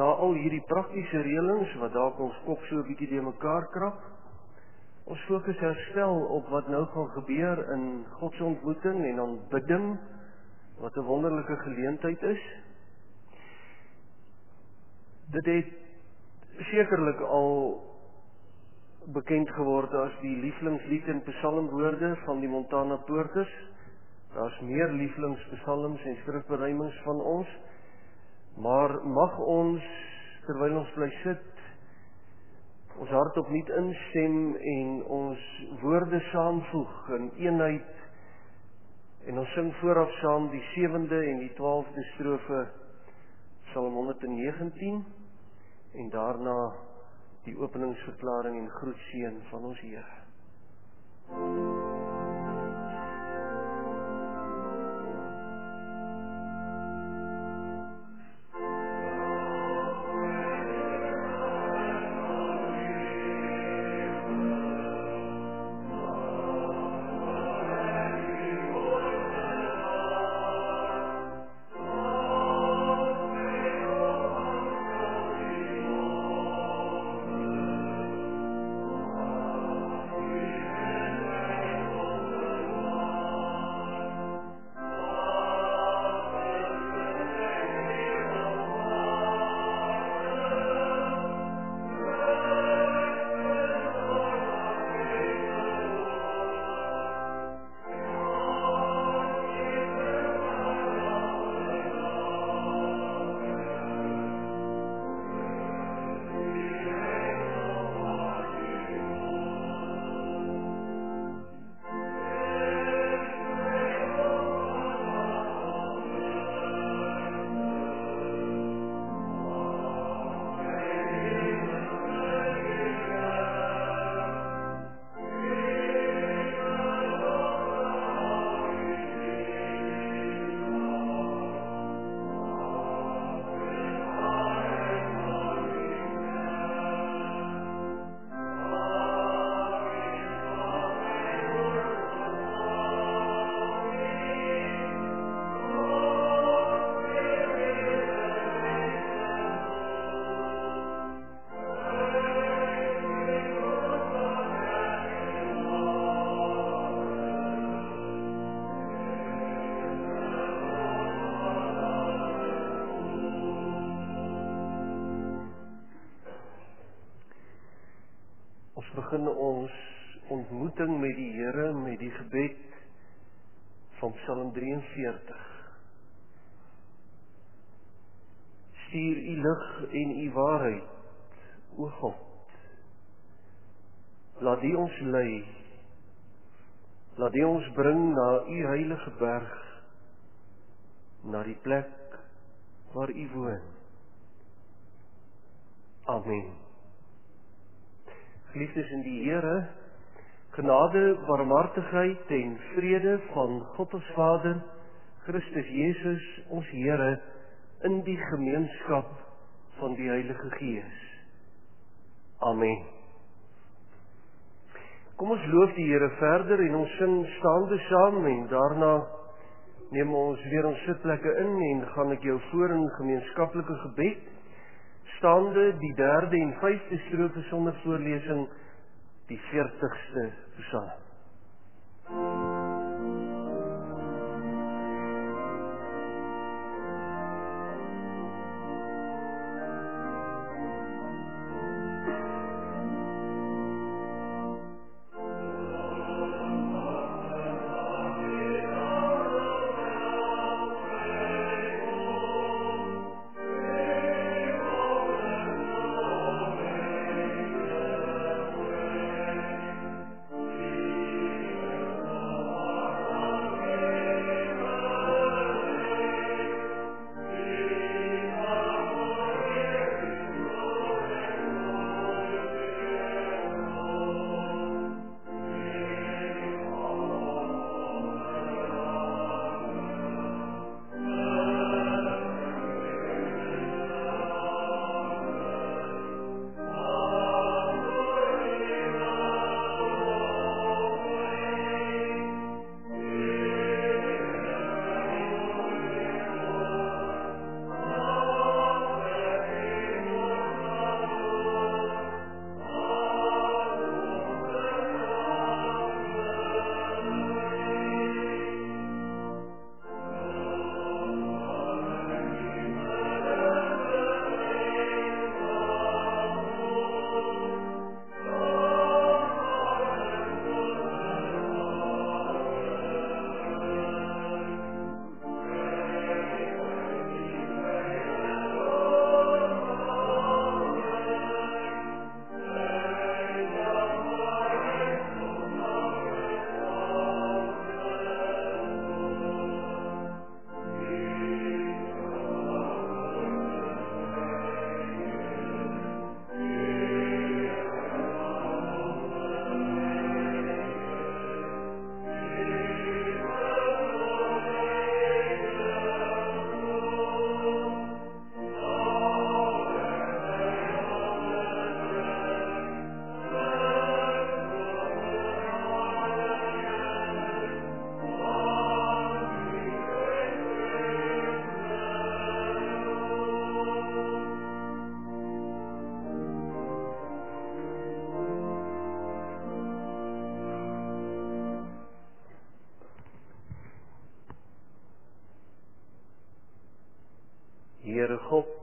na al hierdie praktiese reëlings wat dalk ons kop so 'n bietjie de mekaar krap, ons fokus herstel op wat nou gaan gebeur in godsontmoeting en aanbidding, wat 'n wonderlike geleentheid is. Dit het sekerlik al bekend geword as die lieflingslied en psalmwoorde van die Montana Poorters. Daar's meer lieflingspsalms en skrifberuimings van ons, maar mag ons, terwyl ons bly sit, ons hart opnuut instem en ons woorde saamvoeg in eenheid, en ons sing vooraf saam die 7de en die 12de strofe Psalm 119 en daarna die openingsverklaring en groetseën van ons Here. Ons begin ons ontmoeting met die Here met die gebed van Psalm 43. Stuur u lig en u waarheid, o God. Laat die ons lei. Laat die ons bring na u heilige berg, na die plek waar u woon. Amen. Geliefdes in die Here, genade, barmhartigheid en vrede van God ons Vader, Christus Jesus, ons Here, in die gemeenskap van die Heilige Gees. Amen. Kom ons loof die Here verder en ons sing staande saam en daarna neem ons weer ons sitplekke in en gaan ek jou voor in gemeenskaplike gebed. Staande die 3de en 5de strofe sonder voorlesing, die 40ste Psalm.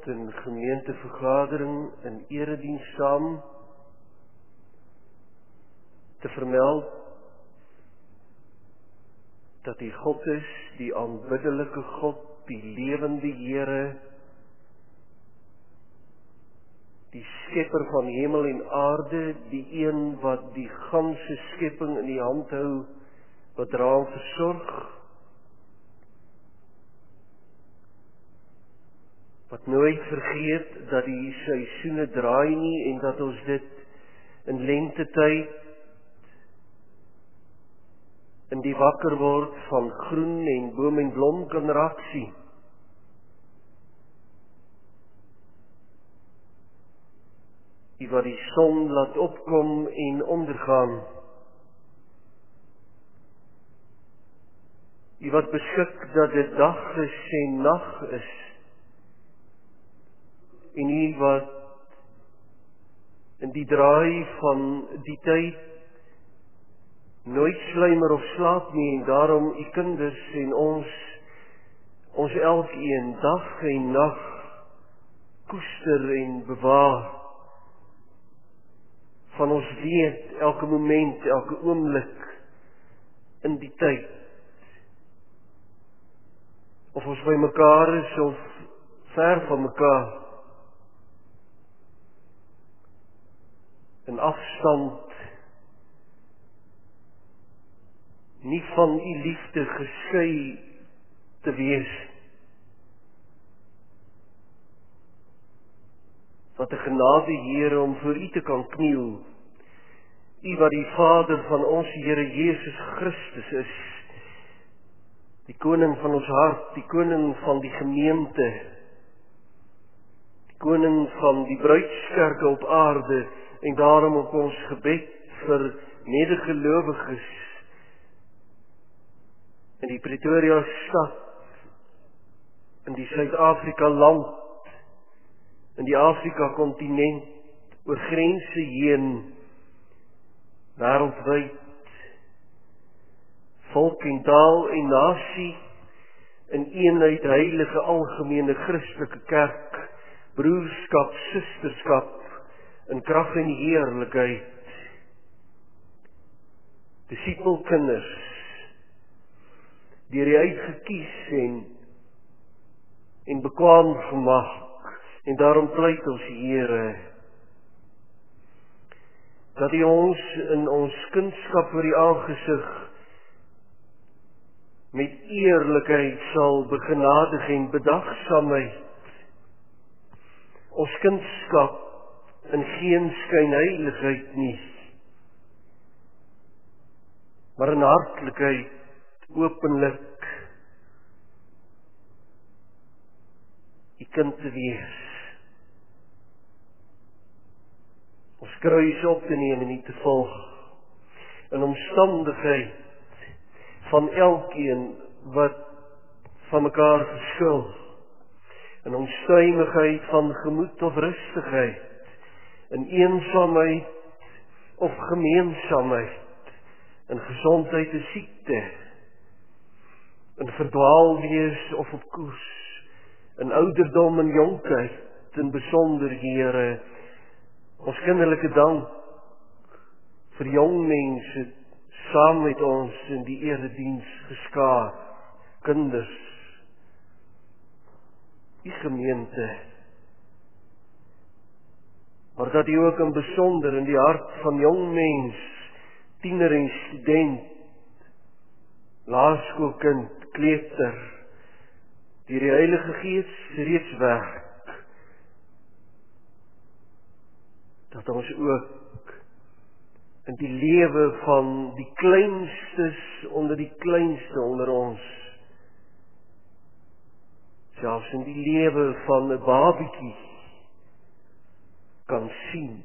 in gemeentevergadering in erediens saam te vermeld dat U God is, die aanbiddelike God, die lewende Here, die skepper van hemel en aarde, die een wat die ganse skepping in die hand hou, wat daaraan versorg, wat nooit vergeet dat die seisoene draai nie en dat ons dit in lentetyd in die wakker word van groen en boom en blom kan raak sien. Die wat die son laat opkom en ondergaan. Die wat beskik dat dit dag is en nag is. En die wat in die draai van die tyd nooit sluimer of slaap nie en daarom U kinders en ons elkeen dag en nag koester en bewaar. Van ons weet elke moment, elke oomblik in die tyd. Of ons by mekaar is of ver van mekaar. In afstand nie van U liefde geskei te wees. Wat 'n genade, Here, om voor U te kan kniel. U wat die Vader van ons Here Jesus Christus is. Die koning van ons hart, die koning van die gemeente. Die koning van die bruidskerke op aarde en daarom op ons gebed vir medegelowiges in die Pretoria stad, in die Suid-Afrika land, in die Afrika kontinent, oor grense heen, wêreldwyd, volk en taal en nasie, in eenheid heilige algemene Christelike kerk, broerskap, susterskap, in krag en heerlikheid, disipelkinders, deur U uitgekies en bekwaam gemaak, en daarom pleit ons Here, dat U ons in ons kindskap voor U aangesig met eerlikheid sal begenadig en bedagsaamheid, ons kindskap in geen skynheiligheid nie, maar in hartlikheid, openlik, U kind te wees. Ons kruis op te neem en U te volg, in omstandigheid van elkeen wat van mekaar verskil, in onstuimigheid van gemoed of rustigheid, in eensaamheid of gemeensaamheid, in gesondheid en siekte, in verdwaal wees of op koers, in ouderdom en jonkheid, in besonder, Here, ons kinderlike dank vir jong mense saam met ons in die erediens geskaar, kinders, U gemeente, maar dat U ook in besonder in die hart van jong mens, tiener en student, laerskoolkind, kleuter, deur die Heilige Gees reeds werk, dat ons ook in die lewe van die kleinstes onder die kleinste onder ons, selfs in die lewe van 'n babietjie, kan sien,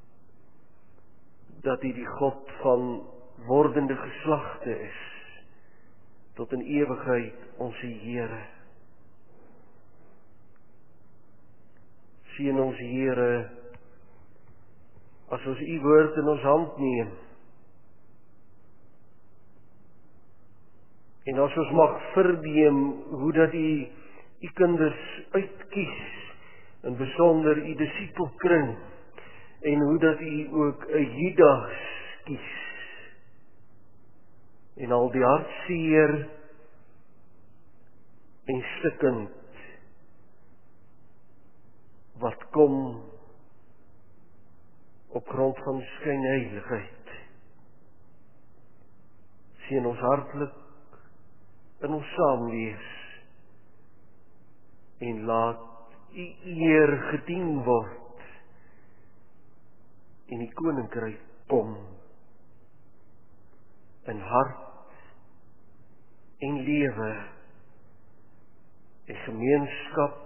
dat U die God van wordende geslagte is, tot in ewigheid ons Here. Seën ons Here, as ons U woord in ons hand neem, en as ons mag verneem hoe dat U kinders uitkies in besonder u disipelkring, en hoe dat u ook 'n Judas kies, en al die hartseer en stikkend wat kom op grond van skynheiligheid. Seën ons hartlik in ons saamwees en laat u eer gedien word en die koninkryk kom in hart en lewe en gemeenskap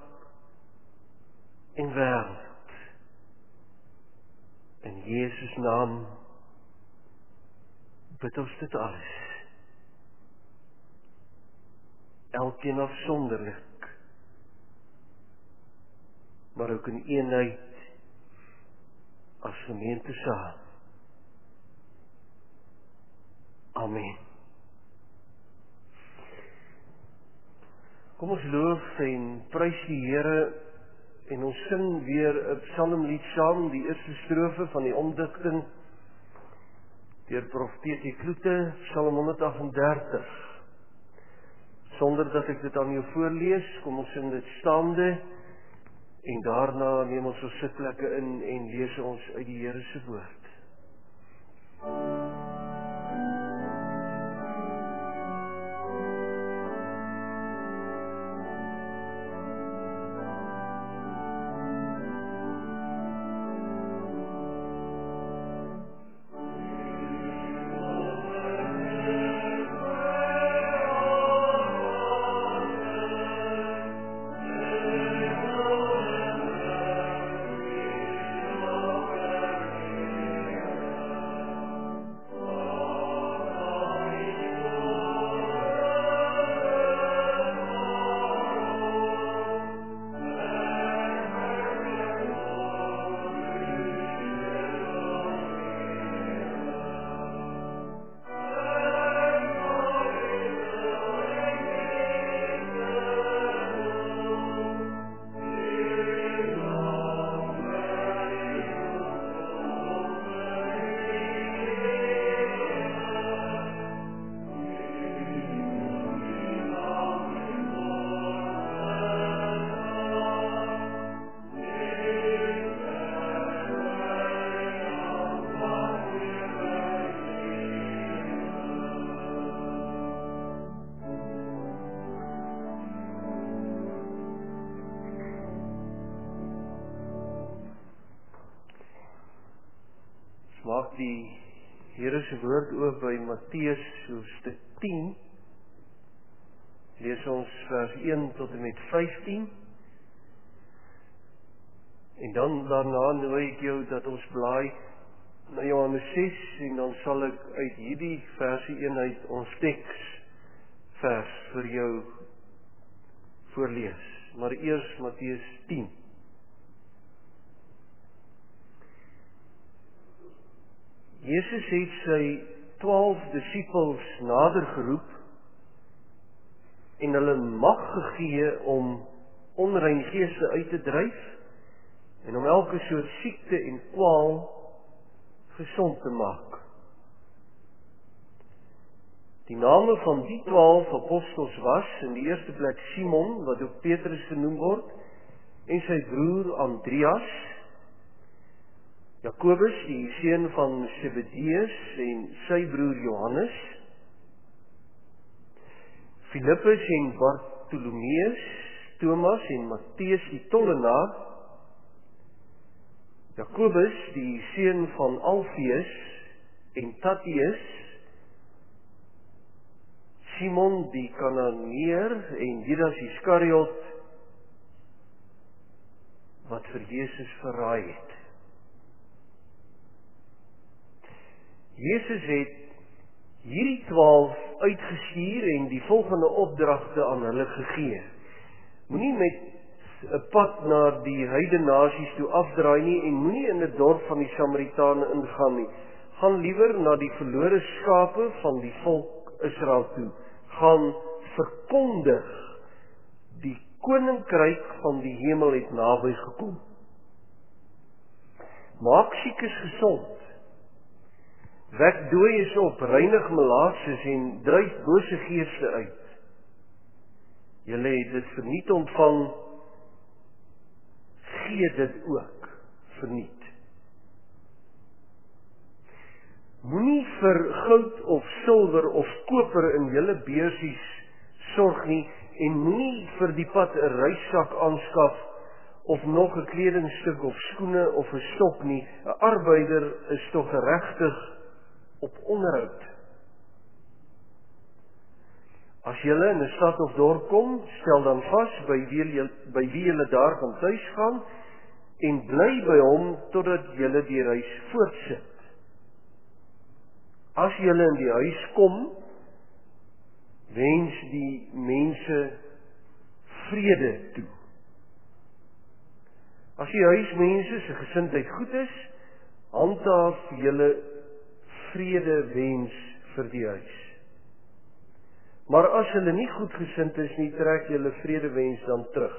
en wêreld. In Jesus naam bid ons dit alles. Elkeen afsonderlik, maar ook in eenheid as gemeente saam. Amen. Kom ons loof en prys die Here en ons sing weer 'n psalmlied saam, die eerste strofe van die omdigting deur Prof T.T. Kloete, Psalm 138. Sonder dat ek dit aan jou voorlees, kom ons sing dit staande en daarna neem ons ons sitplekke in en lees ons uit die Here se woord. Maak die Here se woord oop by Matteus hoofstuk 10. Lees ons vers 1 tot en met 15. En dan daarna nooi ek jou dat ons blaai na Johannes 6 en dan sal ek uit hierdie versie 1 uit ons teksvers vir jou voorlees. Maar eers Matteus 10. Jesus het sy 12 disippels nader geroep en hulle mag gegee om onrein geeste uit te dryf en om elke soort siekte en kwaal gesond te maak. Die name van die 12 apostels was in die eerste plek Simon, wat ook Petrus genoem word, en sy broer Andreas, Jakobus, die seun van Zebedeus en sy broer Johannes, Philippus en Bartolomeus, Thomas en Matteus die tollenaar, Jakobus, die seun van Alfeus en Tadeus, Simon die Kananeer en Judas Iskariot, wat vir Jesus verraai het. Jesus het hierdie 12 uitgestuur en die volgende opdragte aan hulle gegee. Moenie met 'n pad na die heidenasies toe afdraai nie en moenie in 'n dorp van die Samaritane ingaan nie. Gaan liewer na die verlore skape van die volk Israel toe. Gaan verkondig die koninkryk van die hemel het naby gekom. Maak siekes gesond, wek dooies op, reinig malaatses en dryf bose geeste uit. Julle het dit verniet ontvang, gee dit ook verniet. Moenie vir goud of silwer of koper in julle beursies sorg nie, en moenie vir die pad 'n reissak aanskaf, of nog 'n kledingstuk of skoene of 'n stok nie. 'n Arbeider is tog geregtig op onderhoud. As julle in 'n stad of dorp kom, stel dan vas by wie julle daar gaan tuis gaan, en bly by hom totdat julle die reis voortsit. As julle in die huis kom, wens die mense vrede toe. As die huismense se gesindheid goed is, handhaaf julle vrede wens vir die huis. Maar as hulle nie goed gesind is nie, trek julle vrede wens dan terug.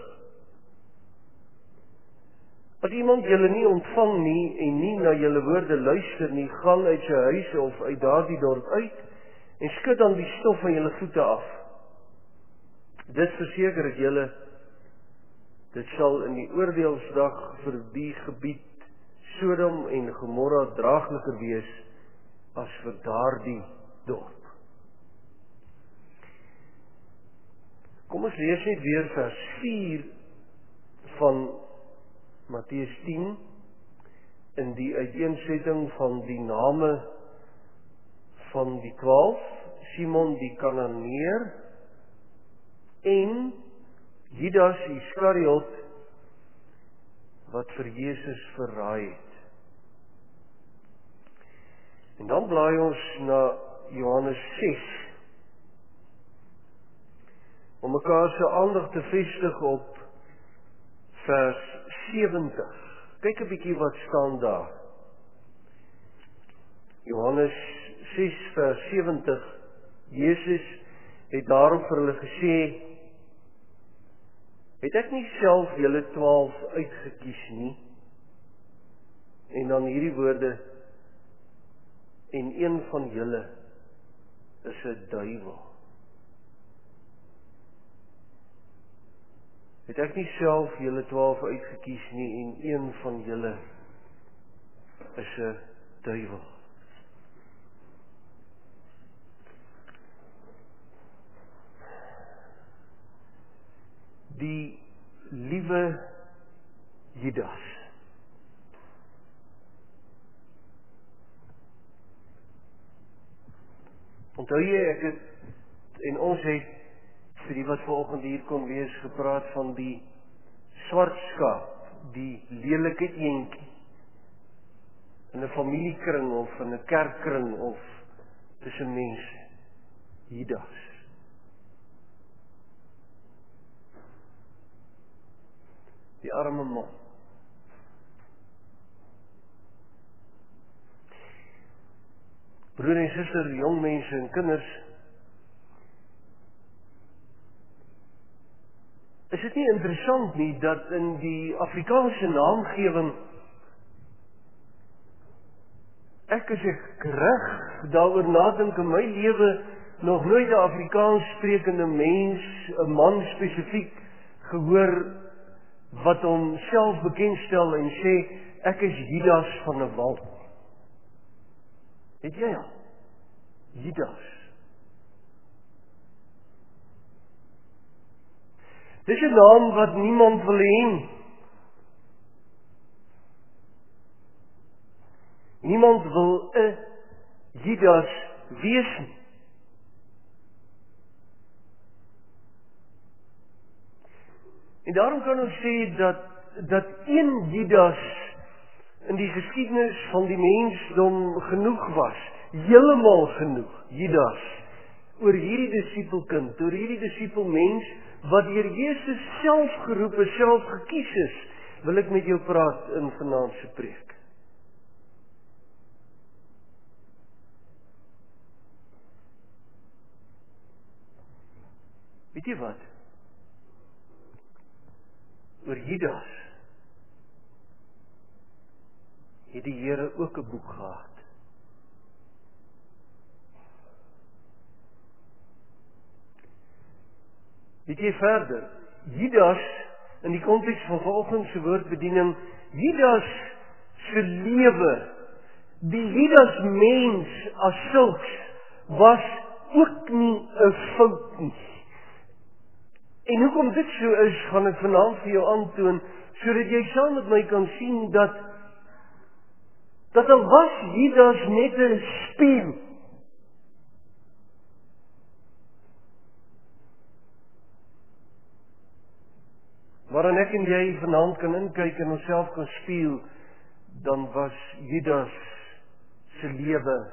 As iemand julle nie ontvang nie en nie na julle woorde luister nie, gaan uit sy huis of uit daardie dorp uit en skud dan die stof van julle voete af. Dit verseker ek julle, dit sal in die oordeelsdag vir die gebied Sodom en Gomorra draagliker wees as vir daardie dorp. Kom ons lees net weer vers 4 van Matteus 10 in die uiteensetting van die name van die 12, Simon die Kananeer en Judas Iskariot wat vir Jesus verraai het. En dan blaai ons na Johannes 6 om mekaar se aandag te vestig op vers 70. Kyk 'n bietjie wat staan daar. Johannes 6 vers 70. Jesus het daarop vir hulle gesê: Het ek nie self julle 12 uitgekies nie? En dan hierdie woorde: en een van julle is 'n duiwel. Het ek nie self julle 12 uitgekies nie, en een van julle is 'n duiwel. Die liewe Judas. Onthou jy, ek het, en ons het, vir die wat vanoggend hier kon wees, gepraat van die swart skaap, die lelike eentjie, in 'n familiekring of in 'n kerkkring of tussen mense. Judas. Die arme man. Broer en suster, jong mense en kinders, is dit nie interessant nie dat in die Afrikaanse naamgewing, ek as ek reg daaroor nadink in my lewe, nog nooit 'n Afrikaans sprekende mens, 'n man spesifiek, gehoor wat homself bekendstel en sê, ek is Judas van 'n Walt. Het jy al? Judas. Dis 'n naam wat niemand wil hê. Niemand wil 'n Judas wees nie. En daarom kan ons sê dat een Judas in die geskiedenis van die mensdom genoeg was, heeltemal genoeg, Judas, oor hierdie disipelkind, oor hierdie disipelmens, wat deur Jesus self geroep is, self gekies is, wil ek met jou praat in vanaand se preek. Weet jy wat? Oor Judas het die Here ook 'n boek gehad. Weet jy verder, Judas, in die konteks van vanoggend se woordbediening, Judas se lewe, die Judas mens as sulks, was ook nie 'n fout nie. En hoekom dit so is, gaan ek vanaand vir jou aantoon, sodat jy saam met my kan sien dat al was Judas net 'n spieël, waarin ek en jy vanaand kan inkyk en onsself kan spieël, dan was Judas se lewe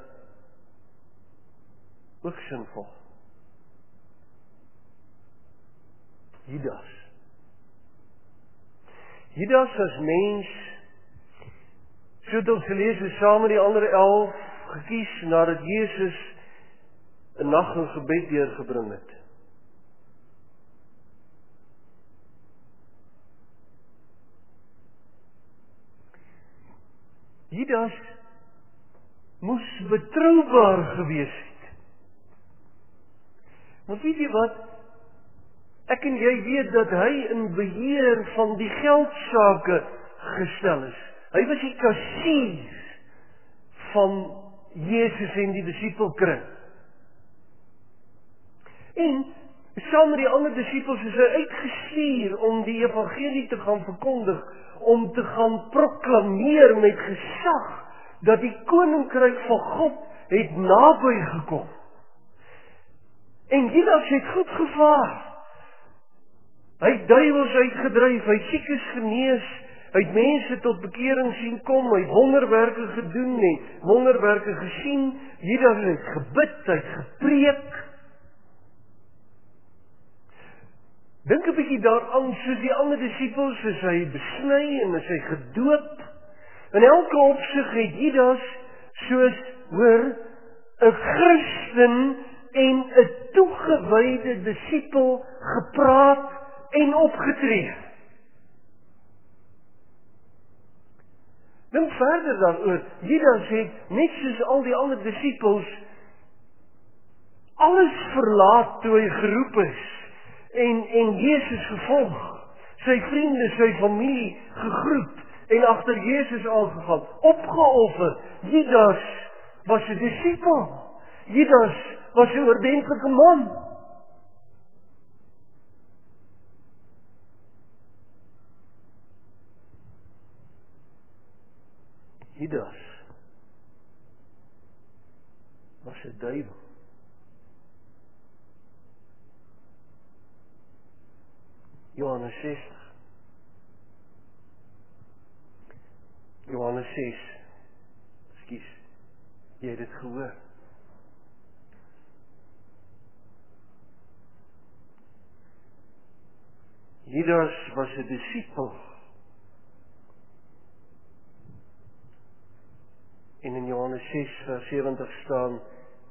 ook sinvol. Judas as mens, so het ons gelees, is saam met die ander 11 gekies nadat Jesus 'n nag in gebed deurgebring het. Judas moes betroubaar gewees het. Want weet jy wat? Ek en jy weet dat hy in beheer van die geldsake gestel is. Hy was die kassier van Jesus en die disipelkring. En saam met die ander disippels is hy uitgestuur om die evangelie te gaan verkondig, om te gaan proklameer met gesag dat die koninkryk van God het naby gekom. En Judas het goed gevaar. Hy het duiwels uitgedryf, hy het siekes genees, hy het mense tot bekering sien kom, hy het wonderwerke gedoen en wonderwerke gesien. Judas het gebid, hy het gepreek. Dink 'n bietjie daaraan, soos die ander disippels, is hy besny en is hy gedoop. In elke opsig het Judas, soos, hoor, 'n Christen en 'n toegewyde disipel gepraat en opgetree. Dink verder daaroor, Judas het, net soos al die ander disippels, alles verlaat toe hy geroep is, en Jesus gevolg, sy vriende, sy familie gegroet, en agter Jesus aangegaan, opgeoffer. Judas was 'n disipel. Judas was 'n ordentlike man. Judas was 'n duiwel. Johannes 6. Johannes 6. Ekskuus. Jy het dit gehoor. Judas was 'n disipel. En in Johannes 6 vers 70 staan,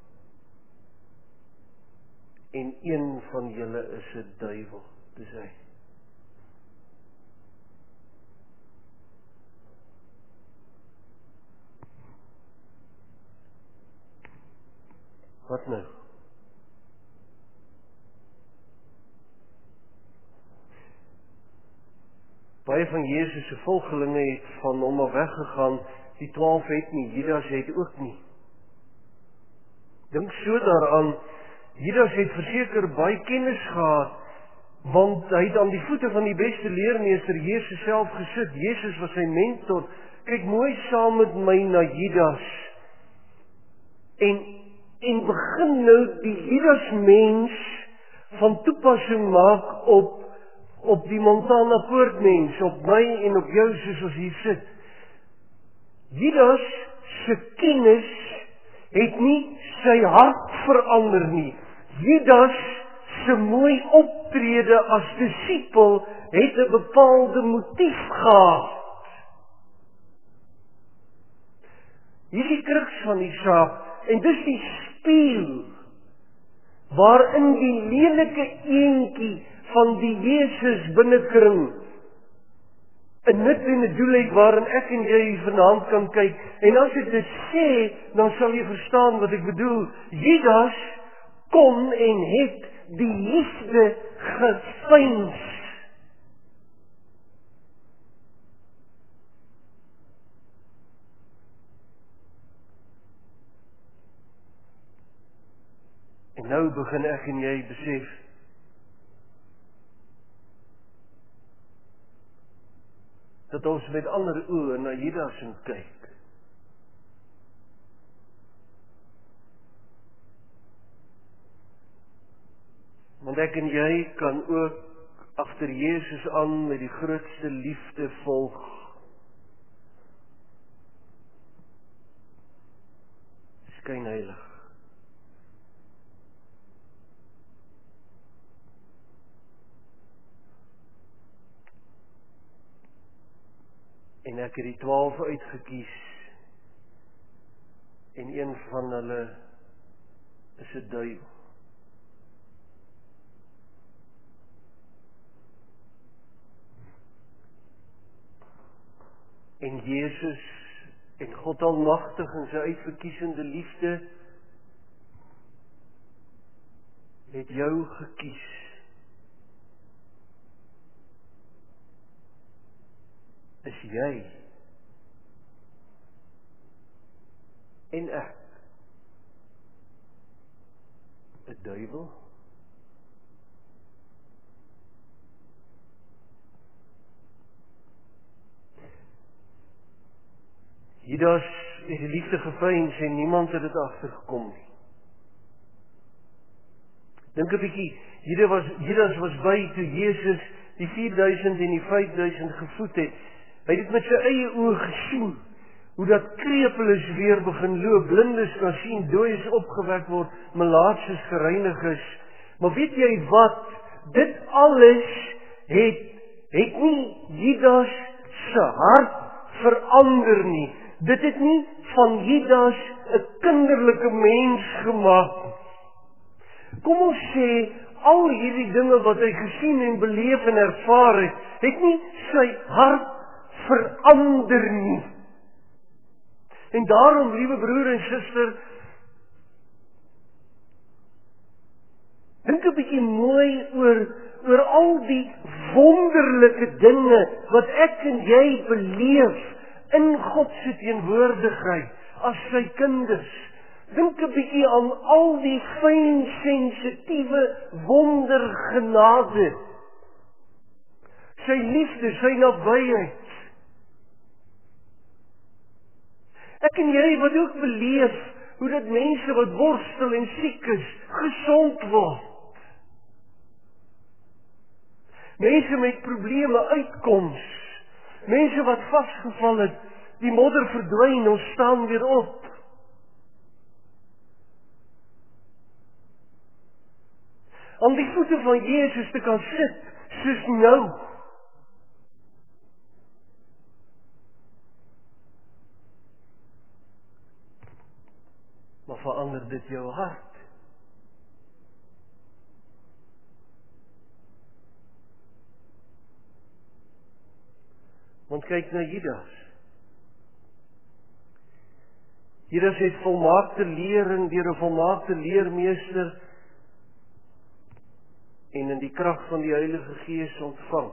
en een van julle is 'n duiwel, dis hy. Wat nou? Baie van Jesus se volgelinge het van hom af weggegaan. Die 12 het nie, Judas het ook nie. Dink so daaraan, Judas het verseker baie kennis gehad, want hy het aan die voete van die beste leermeester Jesus self gesit. Jesus was sy mentor. Kyk mooi saam met my na Judas. En begin nou die Judas mens van toepassing maak op die Montana Poortmens, op my en op jou soos ons hier sit. Judas se kennis het nie sy hart verander nie. Judas se mooi optrede as disipel het 'n bepaalde motief gehad. Hier is die kruks van die saak, en dis die spieël waarin die lelike eentjie van die Jesus binnekring 'n nut en 'n doel het waarin ek en jy vanaand kan kyk. En as ek dit sê, dan sal jy verstaan wat ek bedoel. Judas kon en het die liefde gevyns. En nou begin ek en jy besef, dat ons met ander oë na Judas moet kyk. Want ek en jy kan ook agter Jesus aan met die grootste liefde volg. Skynheilig. En ek het die 12 uitgekies. En een van hulle is 'n duiwel. En Jesus en God Almagtig in sy uitverkiesende liefde het jou gekies. Is jy en ek 'n duiwel? Judas het die liefde gevyns en niemand het dit agtergekom nie. Dink 'n bietjie, Judas was by toe Jesus die 4000 en die 5000 gevoed het. Hy het dit met sy eie oë gesien, hoe dat krepeles weer begin loop, blindes kan sien, dooies opgewek word, melaatses gereinig is. Maar weet jy wat? Dit alles het nie Judas se hart verander nie. Dit het nie van Judas 'n kinderlike mens gemaak nie. Kom ons sê, al hierdie dinge wat hy gesien en beleef en ervaar het nie sy hart verander nie. En daarom, liewe broer en suster, dink 'n bietjie mooi oor al die wonderlike dinge wat ek en jy beleef in God se teenwoordigheid as sy kinders. Dink 'n bietjie aan al die fyn, sensitiewe wondergenade. Sy liefde, sy nabyheid. Ek en jy wat ook beleef hoe dat mense wat worstel en siek is, gesond word. Mense met probleme uitkoms. Mense wat vasgeval het, die modder verdwyn, ons staan weer op. Aan die voete van Jesus te kan sit, soos nou. Maar verander dit jou hart? Want kyk na Judas. Judas het volmaakte lering deur 'n volmaakte leermeester en in die krag van die Heilige Gees ontvang.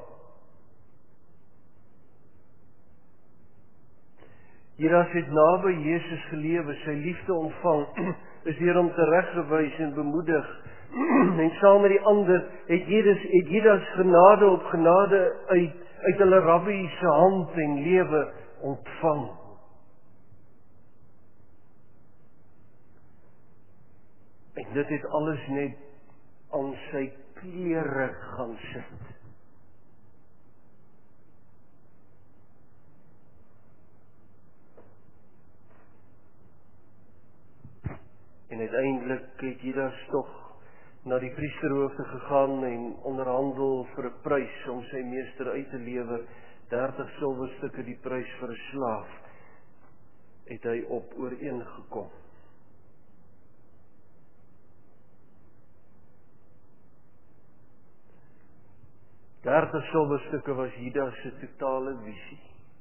Judas het naby Jesus gelewe, sy liefde ontvang, is deur hom tereggewys en bemoedig. En saam met die ander het Judas genade op genade uit hulle rabbi se hand en lewe ontvang. En dit het alles net aan sy klere gaan sit. En uiteindelik het Judas tog na die priesterhoofde gegaan en onderhandel vir 'n prys om sy meester uit te lewer. 30 silwerstukke die prys vir 'n slaaf, het hy op ooreengekom. 30 silwerstukke was Judas se totale visie.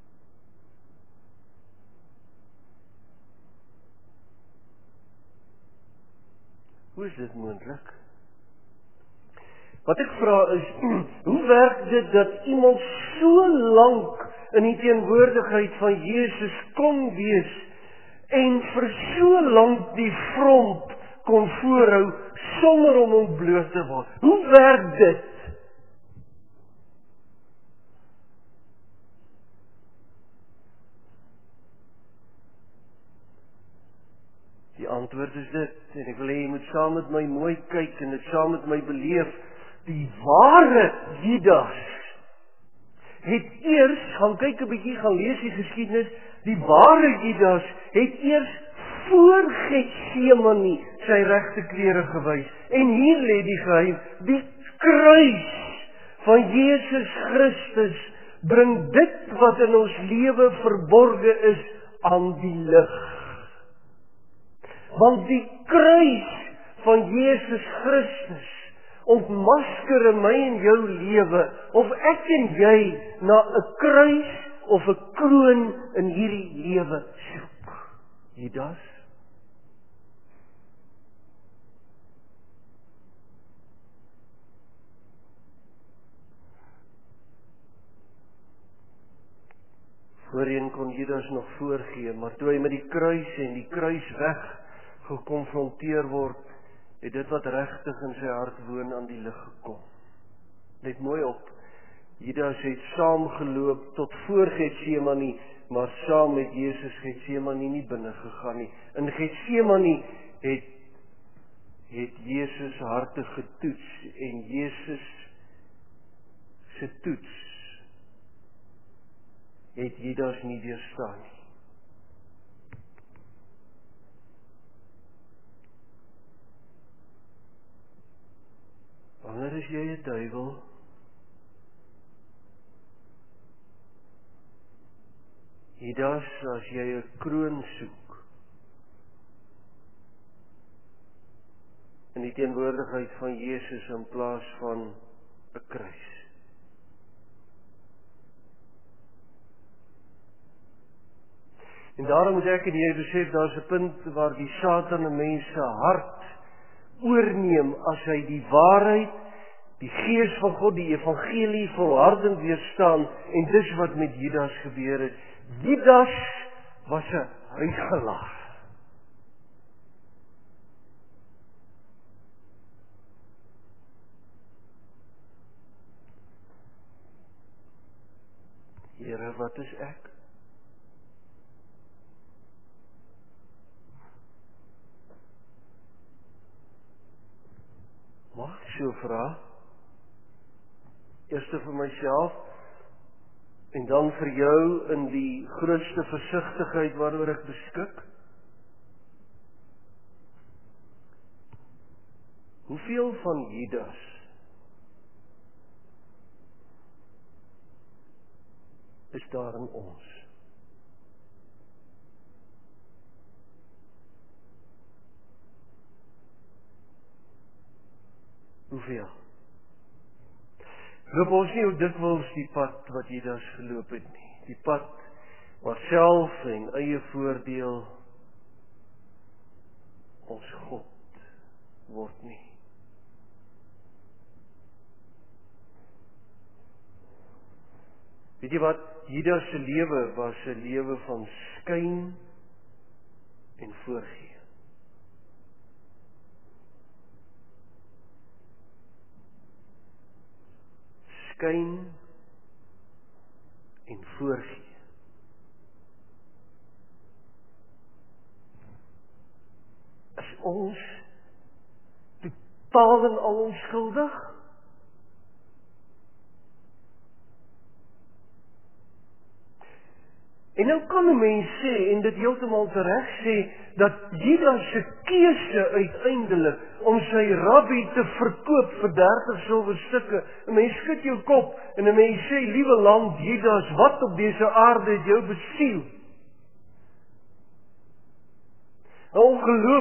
Hoe is dit moontlik? Wat ek vra is, hoe werk dit dat iemand so lank in die teenwoordigheid van Jesus kon wees en vir so lank die front kon voorhou sonder om ontbloot te word? Hoe werk dit? Die antwoord is dit, en ek wil hê jy moet saam met my mooi kyk en dit saam met my beleef. Die ware Judas het eers, gaan kyk 'n bietjie, gaan lees die geskiedenis, die ware Judas het eers voor Getsemane sy regte klere gewys. En hier lê die geheim, die kruis van Jesus Christus bring dit wat in ons lewe verborge is aan die lig. Want die kruis van Jesus Christus ontmasker in my en jou lewe, of ek en jy na 'n kruis of 'n kroon in hierdie lewe soek. Judas? Voorheen kon Judas nog voorgee, maar toe hy met die kruis en die kruisweg gekonfronteer word, het dit wat regtig in sy hart woon aan die lig gekom. Let mooi op, Judas het saamgeloop tot voor Getsemane, maar saam met Jesus Getsemane nie binne gegaan nie. In Getsemane het Jesus harte getoets en Jesus se toets het Judas nie weerstaan nie. Wanneer is jy 'n duiwel? Judas, as jy 'n kroon soek in die teenwoordigheid van Jesus in plaas van 'n kruis. En daarom moet ek en jy besef, daar's 'n punt waar die Satan 'n mens se hart oorneem as hy die waarheid, die gees van God, die evangelie volhardend weerstaan, en dis wat met Judas gebeur het. Judas was 'n huichelaar. Here, wat is ek? Mag ek so vra? Eerste vir myself, en dan vir jou in die grootste versigtigheid waaroor ek beskik. Hoeveel van Judas is daar in ons? Hoeveel? Loop ons nie hoe dikwels die pad wat Judas geloop het nie. Die pad waar self en eie voordeel ons God word nie. Weet jy wat? Judas se lewe was 'n lewe van skyn en voorgee. Skyn en voorgee. Is ons totaal en al onskuldig? En nou kan 'n mens sê, en dit heeltemal tereg sê, dat Judas se keuse uiteindelik om sy rabbi te verkoop vir 30 silwerstukke, 'n mens skud jou kop en 'n mens sê, liewe land Judas, wat op dese aarde het jou besiel? 'n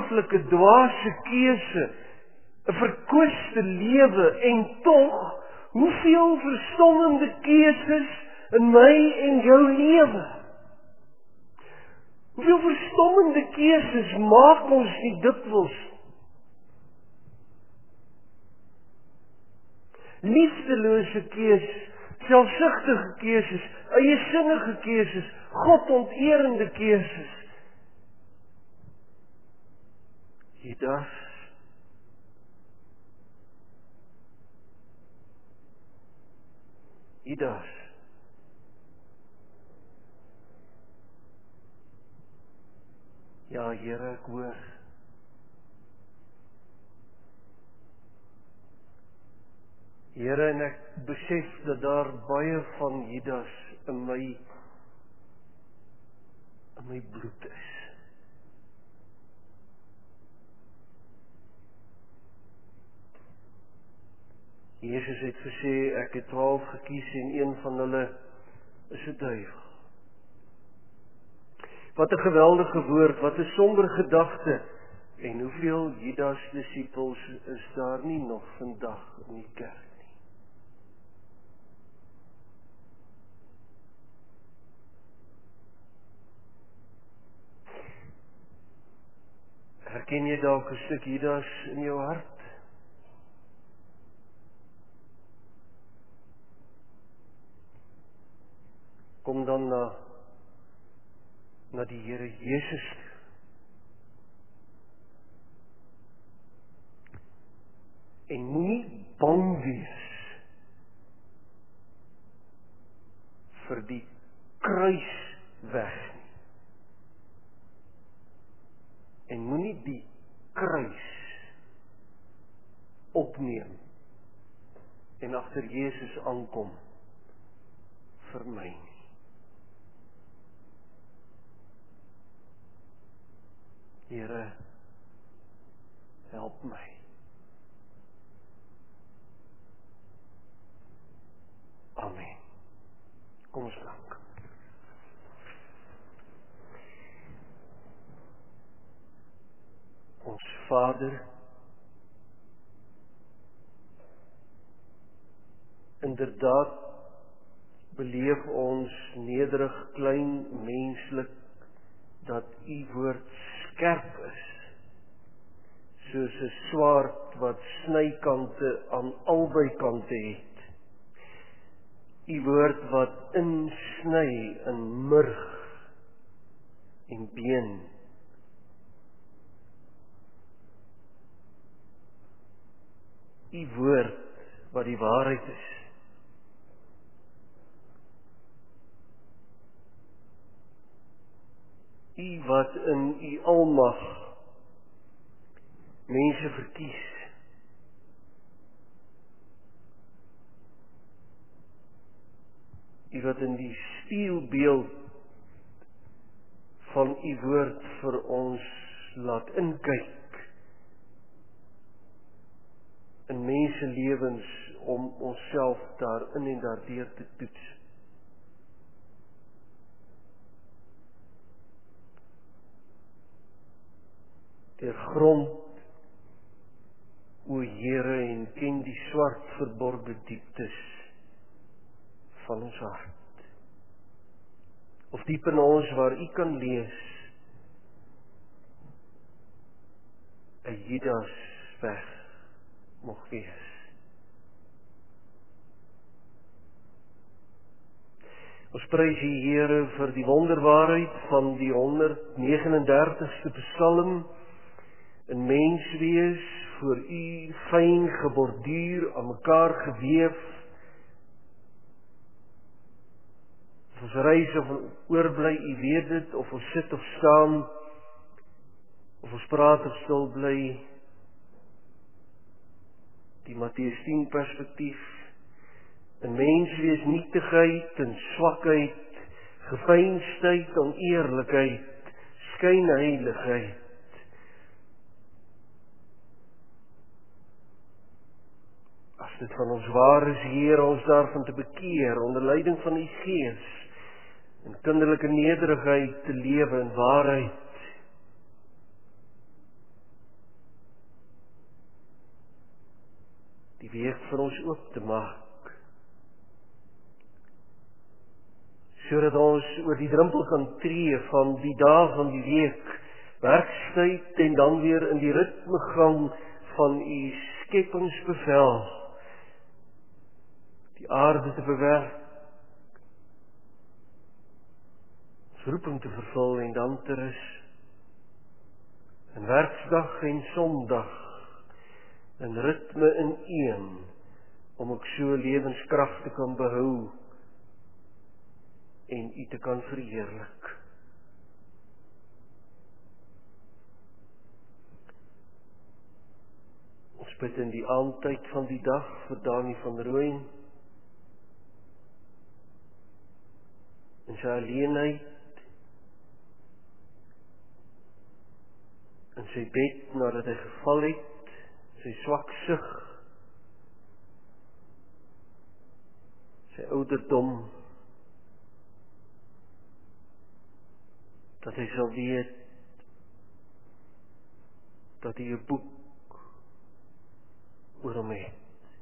ongelooflike dwaase keuse, 'n verkwiste lewe, en tog Hoeveel verstommende keuses in my en jou lewe? Hoeveel verstommende keuses maak ons nie dikwels? Liefdelose keuses, selfsugtige keuses, eiesinnige keuses, godonterende keuses. Judas. Ja, Here, ek hoor. Here, en ek besef dat daar baie van Judas in my bloed is. Jesus het gesê, ek het 12 gekies en een van hulle is 'n duiwel. Wat 'n geweldige woord, wat 'n somber gedagte. En hoeveel Judas disippels is daar nie nog vandag in die kerk nie? Herken jy dalk 'n stuk Judas in jou hart? Kom dan na die Here Jesus toe. En moenie bang wees vir die kruis weg nie. En moenie die kruis opneem en agter Jesus aankom vir my nie. Here, help my. Amen. Kom ons dank. Ons Vader, inderdaad beleef ons nederig, klein, menslik, dat u woord skerp is, soos 'n swaard wat snykante aan albei kante het. U woord wat insny in murg en been. U woord wat die waarheid is. U wat in u almag mense verkies. U wat in die spieelbeeld van u woord vir ons laat inkyk in mense lewens om onsself daarin en daardeur te toets. Deurgrond, o Here, en ken die swart verborgde dieptes van ons hart. Of diep in ons waar u kan lees, 'n Judas weg mag wees. Ons prys u, Here, vir die wonderwaarheid van die 139ste Psalm, in menswees voor u fyn geborduur, aan mekaar geweef. Of ons reis of oorbly, u weet dit, of ons sit of staan, of ons praat of stil bly. Die Matteus 10 perspektief, in menswees nietigheid en swakheid, geveinsdheid, oneerlikheid, skynheiligheid. As dit van ons waar is, Here, ons daarvan te bekeer, onder leiding van u Gees, in kinderlike nederigheid te lewe in waarheid. Die weg vir ons oop te maak, sodat ons oor die drempel kan tree van die dae van die week, werkstyd en dan weer in die ritmegang van u skepingsbevel, die aarde te bewerk, ons roeping te vervul en dan te rus, in werksdag en sondag, in ritme in een, om ek so lewenskrag te kan behou en u te kan verheerlik. Ons bid in die aandtyd van die dag vir Dani van Rooyen, in sy alleenheid, in sy bed nadat hy geval het, sy swaksig, sy ouderdom, dat hy sal weet dat hy 'n boek oor hom het.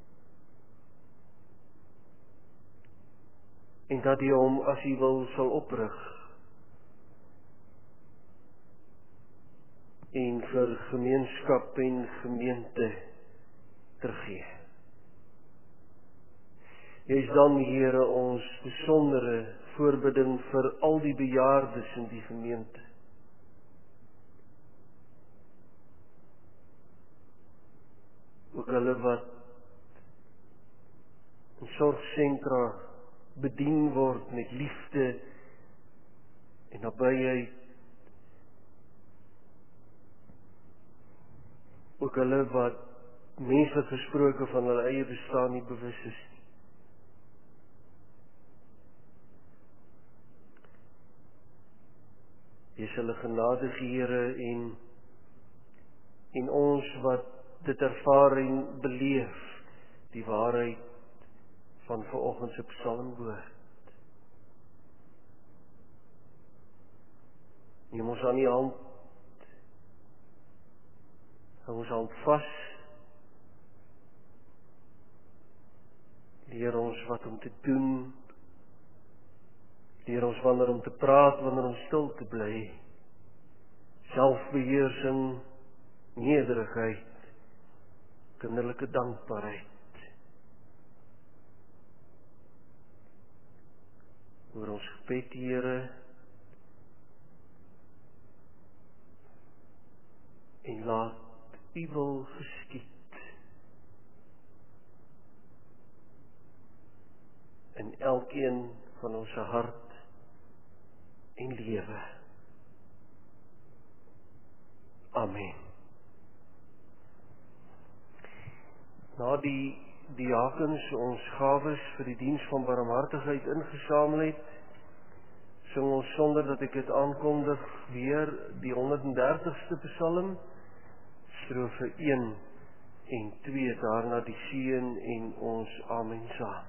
En dat hy hom, as hy wil, sal oprig en vir gemeenskap en gemeente teruggee. Jy is dan, Here, ons besondere voorbidding vir al die bejaardes in die gemeente. Ook hulle wat in sorgsentra bedien word met liefde en nabyheid. Ook hulle wat menslik gesproke van hulle eie bestaan nie bewus is nie. Wees hulle genadig, Here, en ons wat dit ervaar en beleef, die waarheid van vanoggend se psalmwoord. Neem ons aan die hand, hou ons hand vas, leer ons wat om te doen, leer ons wanneer om te praat, wanneer om stil te bly, selfbeheersing, nederigheid, kinderlike dankbaarheid. Hoor ons gebed, Here, en laat u wil geskied in elkeen van ons hart en lewe. Amen. Na die diakens ons gawes vir die diens van barmhartigheid ingesamel het, sing ons sonder dat ek dit aankondig weer die 130ste Psalm, strofe 1 en 2, daarna die seën en ons amen saam.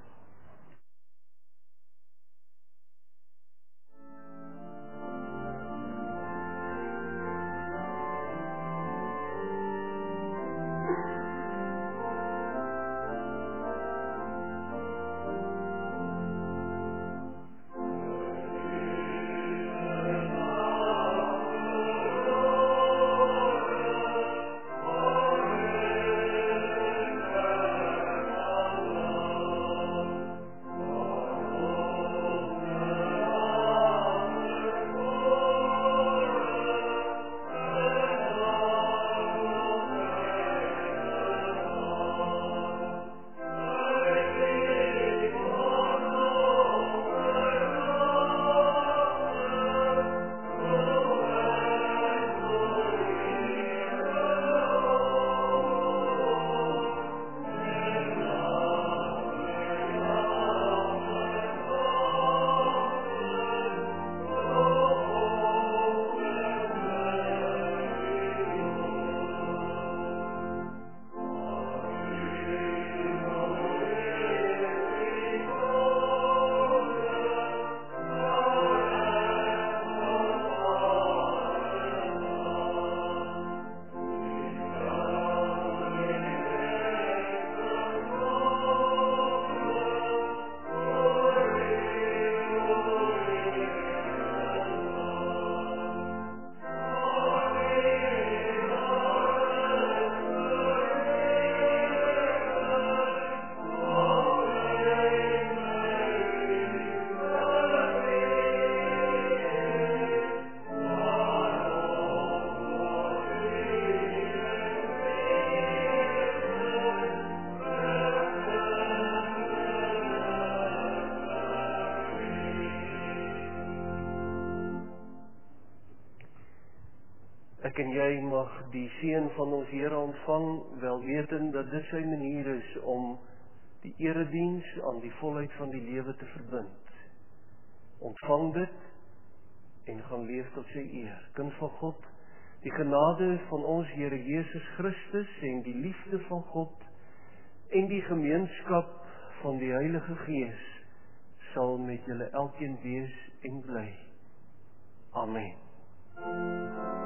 Ek en jy mag die seën van ons Here ontvang, wel wetend dat dit sy manier is om die erediens aan die volheid van die lewe te verbind. Ontvang dit en gaan leef tot sy eer. Kind van God, die genade van ons Here Jesus Christus en die liefde van God en die gemeenskap van die Heilige Gees sal met julle elkeen wees en bly. Amen.